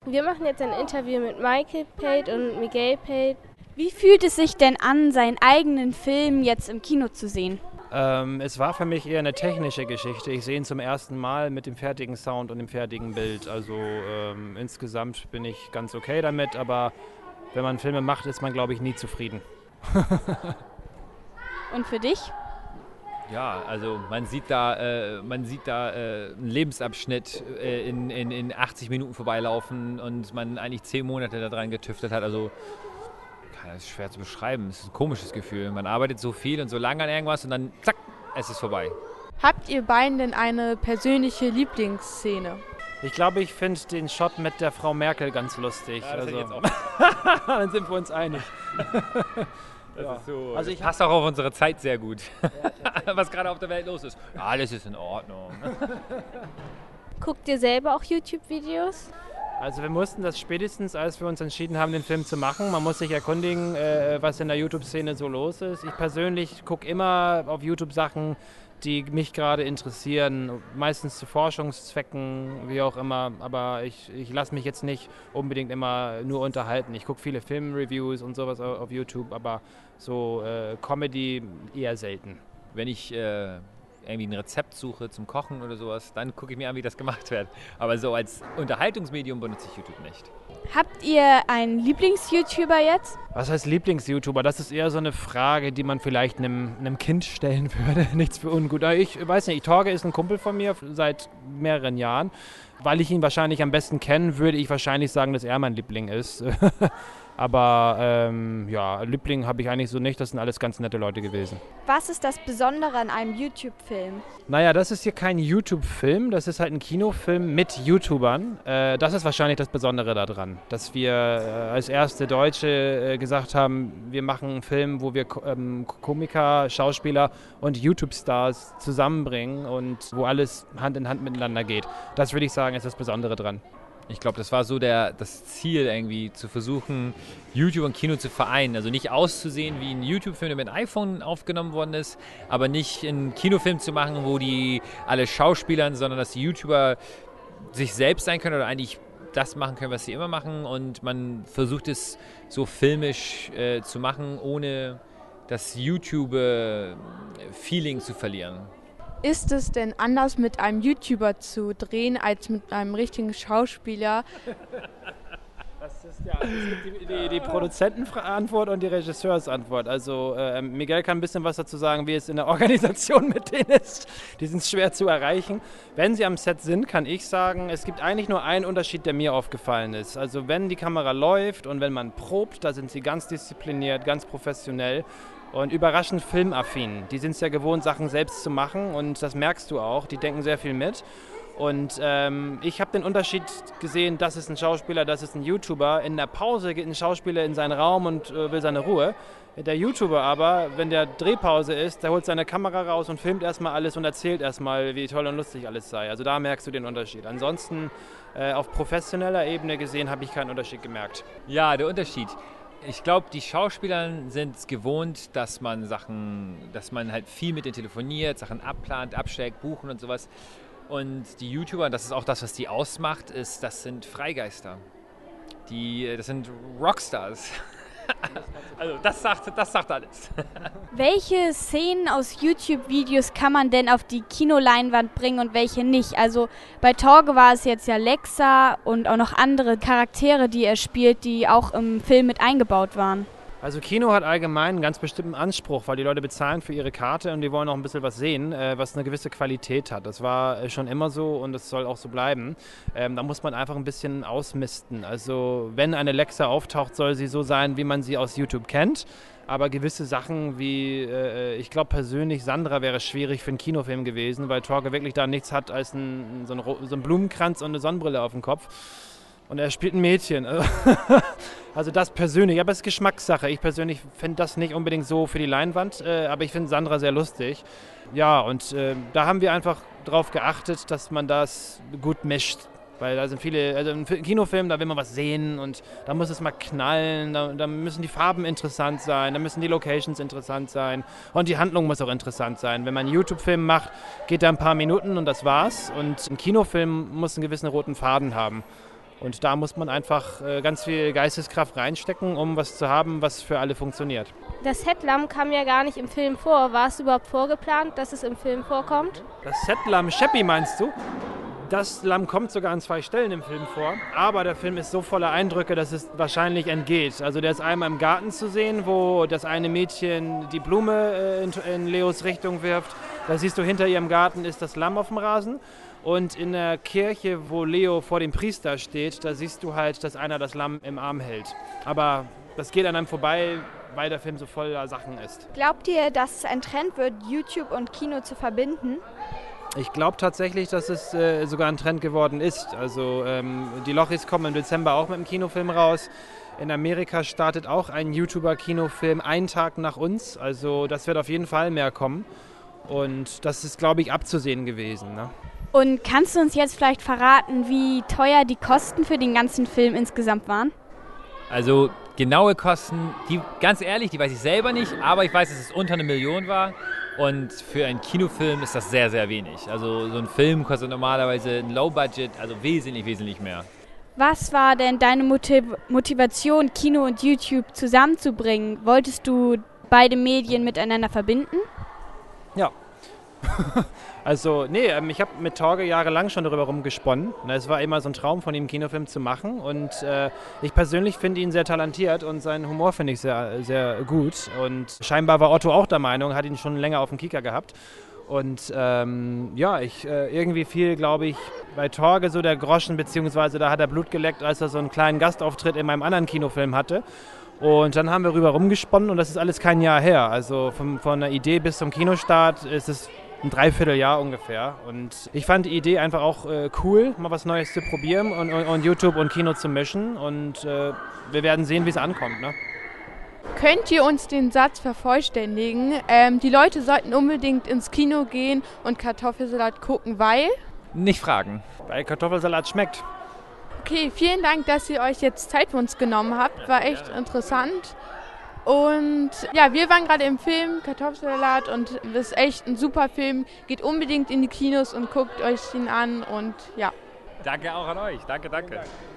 Wir machen jetzt ein Interview mit Michael Pate und Miguel Pate. Wie fühlt es sich denn an, seinen eigenen Film jetzt im Kino zu sehen? Es war für mich eher eine technische Geschichte. Ich sehe ihn zum ersten Mal mit dem fertigen Sound und dem fertigen Bild. Also insgesamt bin ich ganz okay damit, aber wenn man Filme macht, ist man, glaube ich, nie zufrieden. Und für dich? Ja, also man sieht da einen Lebensabschnitt in 80 Minuten vorbeilaufen und man eigentlich 10 Monate daran getüftelt hat. Also das ist schwer zu beschreiben. Es ist ein komisches Gefühl. Man arbeitet so viel und so lange an irgendwas und dann zack, es ist vorbei. Habt ihr beiden denn eine persönliche Lieblingsszene? Ich glaube, ich finde den Shot mit der Frau Merkel ganz lustig. Ja, das also, jetzt auch. Dann sind wir uns einig. Das ist so, also das passt auch auf unsere Zeit sehr gut. Was gerade auf der Welt los ist. Ja, alles ist in Ordnung. Guckt ihr selber auch YouTube-Videos? Also wir mussten das spätestens, als wir uns entschieden haben, den Film zu machen. Man muss sich erkundigen, was in der YouTube-Szene so los ist. Ich persönlich gucke immer auf YouTube Sachen, die mich gerade interessieren, meistens zu Forschungszwecken, wie auch immer. Aber ich lasse mich jetzt nicht unbedingt immer nur unterhalten. Ich gucke viele Filmreviews und sowas auf YouTube, aber so Comedy eher selten. Wenn ich irgendwie ein Rezept suche zum Kochen oder sowas, dann gucke ich mir an, wie das gemacht wird. Aber so als Unterhaltungsmedium benutze ich YouTube nicht. Habt ihr einen Lieblings-YouTuber jetzt? Was heißt Lieblings-YouTuber? Das ist eher so eine Frage, die man vielleicht einem Kind stellen würde. Nichts für ungut. Ich weiß nicht, Torge ist ein Kumpel von mir seit mehreren Jahren. Weil ich ihn wahrscheinlich am besten kenne, würde ich wahrscheinlich sagen, dass er mein Liebling ist. Aber ja, Liebling habe ich eigentlich so nicht. Das sind alles ganz nette Leute gewesen. Was ist das Besondere an einem YouTube-Film? Naja, das ist hier kein YouTube-Film. Das ist halt ein Kinofilm mit YouTubern. Das ist wahrscheinlich das Besondere daran. Dass wir als erste Deutsche gesagt haben, wir machen einen Film, wo wir Komiker, Schauspieler und YouTube-Stars zusammenbringen und wo alles Hand in Hand miteinander geht. Das würde ich sagen, ist das Besondere dran. Ich glaube, das war so das Ziel irgendwie, zu versuchen, YouTube und Kino zu vereinen. Also nicht auszusehen wie ein YouTube-Film, der mit einem iPhone aufgenommen worden ist, aber nicht einen Kinofilm zu machen, wo die alle Schauspielern, sondern dass die YouTuber sich selbst sein können oder eigentlich das machen können, was sie immer machen. Und man versucht es so filmisch zu machen, ohne das YouTube-Feeling zu verlieren. Ist es denn anders, mit einem YouTuber zu drehen, als mit einem richtigen Schauspieler? Das ist ja, es gibt die Produzentenantwort und die Regisseursantwort. Also Miguel kann ein bisschen was dazu sagen, wie es in der Organisation mit denen ist. Die sind schwer zu erreichen. Wenn sie am Set sind, kann ich sagen, es gibt eigentlich nur einen Unterschied, der mir aufgefallen ist. Also wenn die Kamera läuft und wenn man probt, da sind sie ganz diszipliniert, ganz professionell. Und überraschend filmaffin. Die sind es ja gewohnt, Sachen selbst zu machen und das merkst du auch. Die denken sehr viel mit. Und ich habe den Unterschied gesehen, das ist ein Schauspieler, das ist ein YouTuber. In der Pause geht ein Schauspieler in seinen Raum und will seine Ruhe. Der YouTuber aber, wenn der Drehpause ist, der holt seine Kamera raus und filmt erstmal alles und erzählt erstmal, wie toll und lustig alles sei. Also da merkst du den Unterschied. Ansonsten auf professioneller Ebene gesehen habe ich keinen Unterschied gemerkt. Ja, der Unterschied. Ich glaube, die Schauspieler sind es gewohnt, dass man halt viel mit denen telefoniert, Sachen abplant, absteckt, buchen und sowas. Und die YouTuber, das ist auch das, was die ausmacht, das sind Freigeister. Das sind Rockstars. Also das sagt alles. Welche Szenen aus YouTube-Videos kann man denn auf die Kinoleinwand bringen und welche nicht? Also bei Torge war es jetzt ja Lexa und auch noch andere Charaktere, die er spielt, die auch im Film mit eingebaut waren. Also Kino hat allgemein einen ganz bestimmten Anspruch, weil die Leute bezahlen für ihre Karte und die wollen auch ein bisschen was sehen, was eine gewisse Qualität hat. Das war schon immer so und das soll auch so bleiben. Da muss man einfach ein bisschen ausmisten. Also wenn eine Lexa auftaucht, soll sie so sein, wie man sie aus YouTube kennt. Aber gewisse Sachen wie, ich glaube persönlich, Sandra wäre schwierig für einen Kinofilm gewesen, weil Torge wirklich da nichts hat als so ein Blumenkranz und eine Sonnenbrille auf dem Kopf. Und er spielt ein Mädchen. Also das persönlich, aber es ist Geschmackssache. Ich persönlich finde das nicht unbedingt so für die Leinwand, aber ich finde Sandra sehr lustig. Ja, und da haben wir einfach darauf geachtet, dass man das gut mischt. Weil da sind viele, also im Kinofilm, da will man was sehen und da muss es mal knallen, da müssen die Farben interessant sein, da müssen die Locations interessant sein und die Handlung muss auch interessant sein. Wenn man einen YouTube-Film macht, geht da ein paar Minuten und das war's. Und ein Kinofilm muss einen gewissen roten Faden haben. Und da muss man einfach ganz viel Geisteskraft reinstecken, um was zu haben, was für alle funktioniert. Das Hetlamm kam ja gar nicht im Film vor. War es überhaupt vorgeplant, dass es im Film vorkommt? Das Hetlamm, Sheppi meinst du? Das Lamm kommt sogar an 2 Stellen im Film vor, aber der Film ist so voller Eindrücke, dass es wahrscheinlich entgeht. Also der ist einmal im Garten zu sehen, wo das eine Mädchen die Blume in Leos Richtung wirft. Da siehst du, hinter ihrem Garten ist das Lamm auf dem Rasen. Und in der Kirche, wo Leo vor dem Priester steht, da siehst du halt, dass einer das Lamm im Arm hält. Aber das geht an einem vorbei, weil der Film so voller Sachen ist. Glaubt ihr, dass es ein Trend wird, YouTube und Kino zu verbinden? Ich glaube tatsächlich, dass es sogar ein Trend geworden ist. Also die Lochis kommen im Dezember auch mit einem Kinofilm raus. In Amerika startet auch ein YouTuber-Kinofilm einen Tag nach uns. Also das wird auf jeden Fall mehr kommen. Und das ist, glaube ich, abzusehen gewesen. Ne? Und kannst du uns jetzt vielleicht verraten, wie teuer die Kosten für den ganzen Film insgesamt waren? Also genaue Kosten, ganz ehrlich, die weiß ich selber nicht, aber ich weiß, dass es unter 1 Million war. Und für einen Kinofilm ist das sehr, sehr wenig. Also so ein Film kostet normalerweise ein Low-Budget, also wesentlich, wesentlich mehr. Was war denn deine Motivation, Kino und YouTube zusammenzubringen? Wolltest du beide Medien miteinander verbinden? Ja. Also, nee, ich habe mit Torge jahrelang schon darüber rumgesponnen. Es war immer so ein Traum von ihm, einen Kinofilm zu machen. Und ich persönlich finde ihn sehr talentiert und seinen Humor finde ich sehr, sehr gut. Und scheinbar war Otto auch der Meinung, hat ihn schon länger auf dem Kieker gehabt. Und irgendwie fiel, glaube ich, bei Torge so der Groschen, beziehungsweise da hat er Blut geleckt, als er so einen kleinen Gastauftritt in meinem anderen Kinofilm hatte. Und dann haben wir rüber rumgesponnen und das ist alles kein Jahr her. Also von der Idee bis zum Kinostart ist es ein Dreivierteljahr ungefähr. Und ich fand die Idee einfach auch cool, mal was Neues zu probieren und YouTube und Kino zu mischen. Und wir werden sehen, wie es ankommt. Ne? Könnt ihr uns den Satz vervollständigen? Die Leute sollten unbedingt ins Kino gehen und Kartoffelsalat gucken, weil? Nicht fragen. Weil Kartoffelsalat schmeckt. Okay, vielen Dank, dass ihr euch jetzt Zeit für uns genommen habt. War echt interessant. Und ja, wir waren gerade im Film Kartoffelsalat und das ist echt ein super Film. Geht unbedingt in die Kinos und guckt euch ihn an und ja. Danke auch an euch. Danke.